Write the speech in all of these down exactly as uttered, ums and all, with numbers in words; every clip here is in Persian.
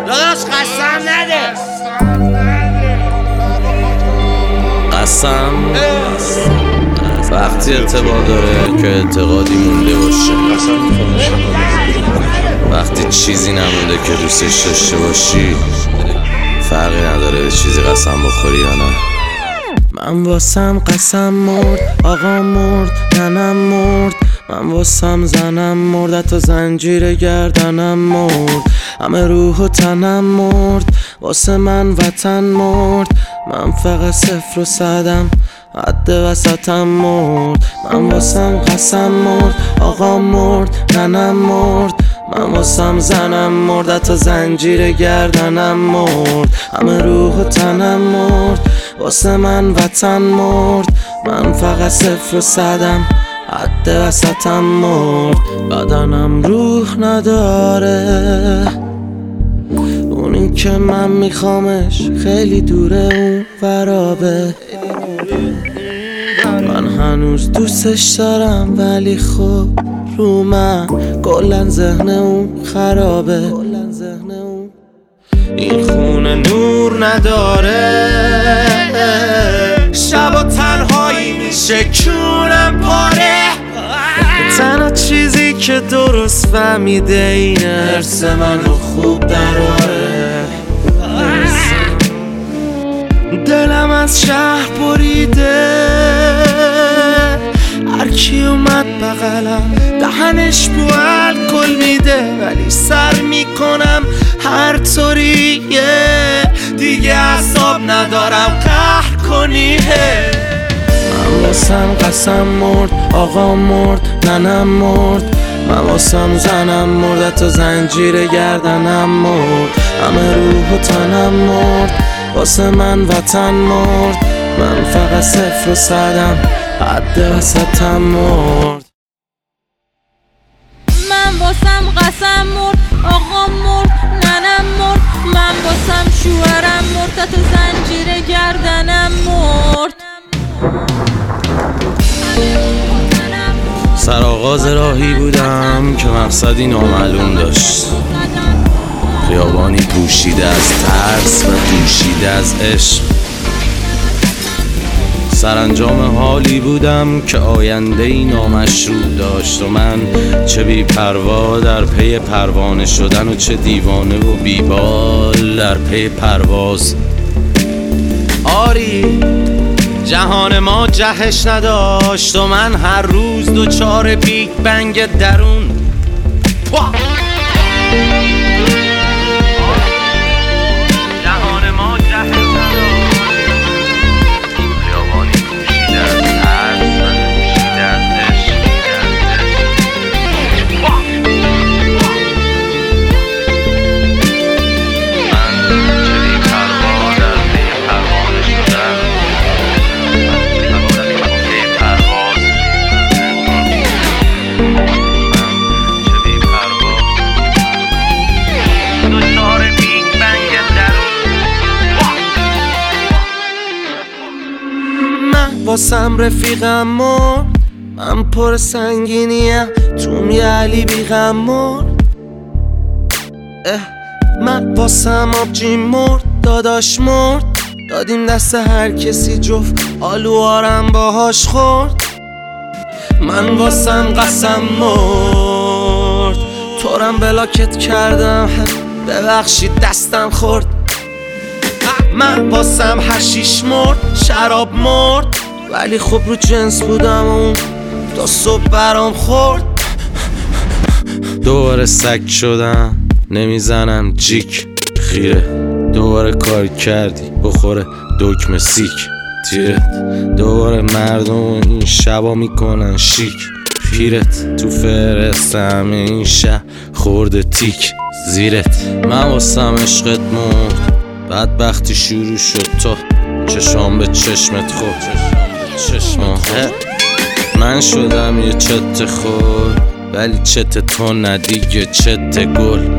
داداش قسم نده. قسم وقتی ارتباط داره که اعتقادی مونده باشه، وقتی چیزی نمونده که دوستش داشته باشی، فرقی نداره به چیزی قسم بخوری یا نه. من واسم قسم مرد، آقا مرد، ننم مرد، من واسم زنم مرد، حتی زنجیر گردنم مرد، همه روح و تنم مرد، واسه من وطن مرد، من فقط صفر و صدم، حد وسطم مرد. من واسم قسم مرد، آقا مرد، ننم مرد، من واسم زنم مرد، حتی زنجیر گردنم مرد، همه روح و تنم مرد، واسه من وطن مرد، من فقط صفر و صدم، حد وسطم مرد. بدنم روح نداره، اونی که من میخوامش خیلی دوره، اون فرابه. من هنوز دوستش دارم ولی خب رو من کلن ذهن اون خرابه. این خونه نور نداره، شب و تنهایی میشه کونم پاره. تنها چیزی که درست فهمیده اینه حرس منو خوب دراره. دلم از شهر بریده، هرکی اومد بغلم دهنش بو الکل میده، ولی سر میکنم هر طوریه، دیگه اعصاب ندارم قهر کنیه. من واسم قسم مرد، آقا مرد، ننم مرد، من واسم زنم مرد، حتی زنجیر گردنم مرد، همه روح و تنم مرد، واسه من وطن مرد، من فقط صفر و صدم، حد وسطم مرد. من واسم قسم مرد، آقا مرد، ننم مرد، من واسم شوهرم مرد، تا زنجیر گردنم مرد. سرآغاز راهی بودم که مقصدی نامعلوم داشت، خیابانی پوشیده از ترس و دوشیده از عشق. سرانجام حالی بودم که آینده‌ای نامشروع داشت و من چه بی پروا در پی پروانه شدن و چه دیوانه و بیبال در پی پرواز. آری جهان ما جهش نداشت و من هر روز دوچار بیگ بنگ درون. واسم رفیقم مرد، من پر سنگینیم تو یه علی بیغم مرد. من واسم آبجی مرد، داداش مرد، دادیم دست هر کسی جفت آلوارم باهاش خورد. من واسم قسم مرد، تورم بلاکت کردم ببخشید دستم خورد. من واسم حشیش مرد، شراب مرد، ولی خب رو جنس بودم و اون تا صبح برام خورد. دوباره سگ شدم نمیزنم جیک خیره، دوباره کار کردی بخوره دکمه سیک تیرت، دوباره مردم این شبا میکنن شیک پیرت، تو فرستم این شب خورده تیک زیرت. من واسم عشقت مرد، بدبختی شروع شد تا چشام به چشمت خورد. من شدم یه چت خور، ولی چت تو ندیگه چت گل.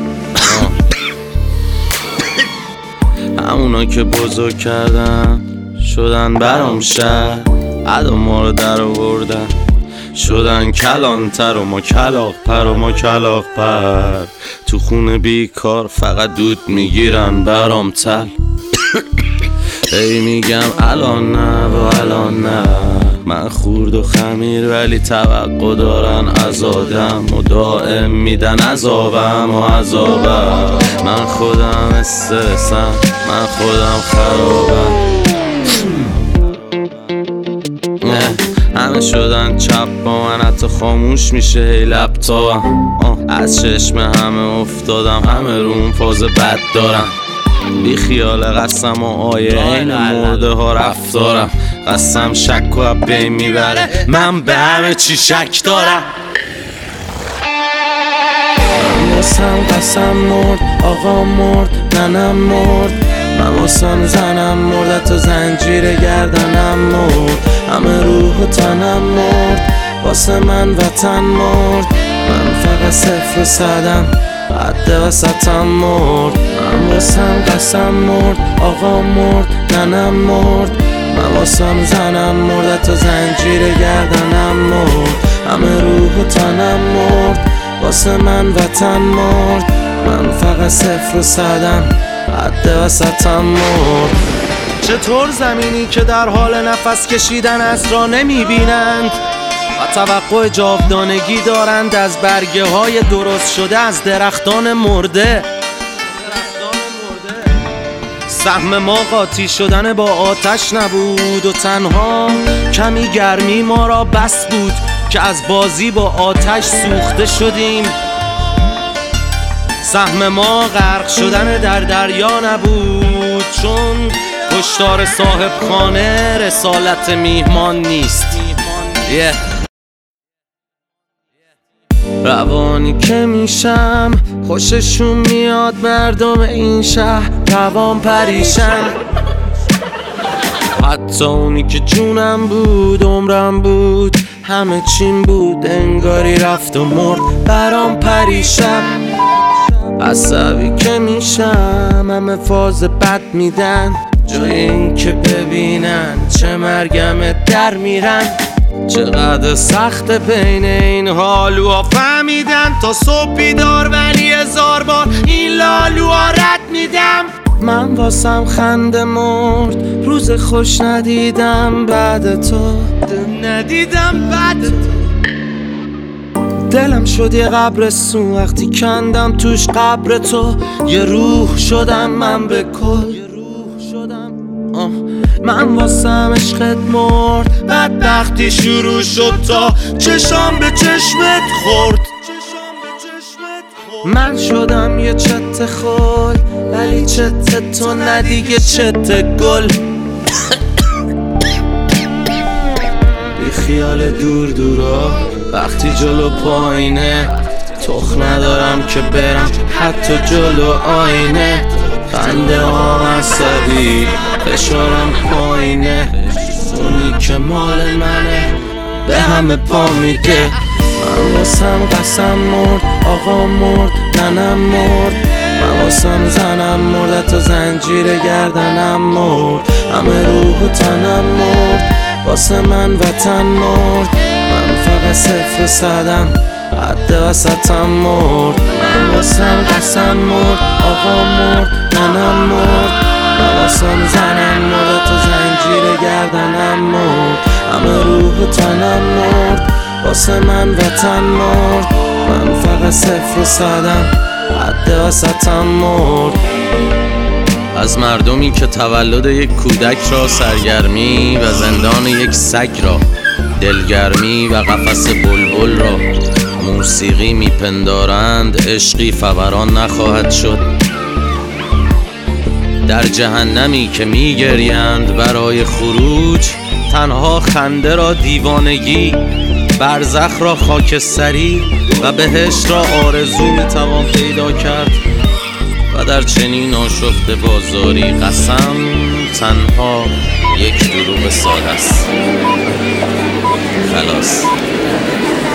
همونا که بزرگ کردن شدن برام شهر، عدا ما رو در آوردن شدن کلانتر و ما کلاغ پر و ما کلاغ پر. تو خونه بیکار فقط دود میگیرن برام تل. ای میگم الان نه و الان نه، من خورد و خمیر ولی توقع دارن از آدم و دائم میدن عذابم و عذابم. من خودم استرسم، من خودم خرابم. همه شدن چپ با من، حتی خاموش میشه هی لپتاپم. از چشم همه افتادم، همه روم فاز بد دارم. بی خیال قسم و آیه این مرده ها رفتارم. قسم شک و بین میبره، من به همه چی شک دارم. من واسم قسم مرد، آقا مرد، ننم مرد. من واسم زنم مرد، تو زنجیر گردنم مرد. همه روح و تنم مرد، واسه من وطن مرد. من فقط صفر و صدم، حد وسطم مرد. من واسم قسم مرد، آقا مرد، ننم مرد. من واسم زنم مرد، تو زنجیر گردنم مرد. همه روح و تنم مرد، واسه من وطن مرد. من فقط صفر و صدم، حد وسطم مرد. چطور زمینی که در حال نفس کشیدن از را نمیبینند و توقع جاودانگی دارند از برگه های درست شده از درختان مرده. سهم ما قاطی شدن با آتش نبود و تنها کمی گرمی ما را بس بود که از بازی با آتش سوخته شدیم. سهم ما غرق شدن در دریا نبود، چون کشتار صاحب خانه رسالت میهمان نیست. yeah. روانی که میشم خوششون میاد مردم این شهر روان پریشن. حتی اونی که جونم بود عمرم بود همه چیم بود انگاری رفت و مرد برام پریشن. عصبی که میشم همه فاز بد میدن، جای این که ببینن چه مرگم در میرن. چقدر سخت بین این حالوها فهمیدن، تا صبح بیدار ولی هزار بار این لالوها رد میدم. من واسم خنده مرد، روز خوش ندیدم بعد تو، ندیدم بعد تو. دلم شد یه قبرستون وقتی کندم توش قبر تو. یه روح شدم من به کل، یه روح شدم. آه. من واسم عشقت مرد، بدبختی شروع شد تا چشام به چشمت خورد. من شدم یه چت خل ولی چت تو ندیگه چت گل. بی خیال دور دورا وقتی جلو پایینه، تخ ندارم که برم حتی جلو آینه. خنده ها عصبی فشارم پایینه، اونی که مال منه به همه پا میده. من واسم قسم مرد، آقا مرد، ننم مرد. من واسم زنم مرد، تو زنجیر گردنم مرد. همه روح و تنم مرد، واسه من وطن مرد. من فقط صفر و صدم، حد وسطم مرد. من واسم قسم مرد، آقا مرد، ننم مرد. من واسم زنم مرد، تو زنجیر گردنم مرد. همه روح و تنم مرد، واسه من وطن مرد. من فقط صفر و صدم، حد وسطم مرد. از مردمی که تولد یک کودک را سرگرمی و زندان یک سگ را، دلگرمی و قفس بلبل را موسیقی میپندارند، عشقی فوران نخواهد شد. در جهنمی که میگریند برای خروج، تنها خنده را دیوانگی، برزخ را خاکستری و بهشت را آرزو میتوان پیدا کرد. و در چنین آشفته بازاری قسم تنها یک دروغ ساده است. خلاص.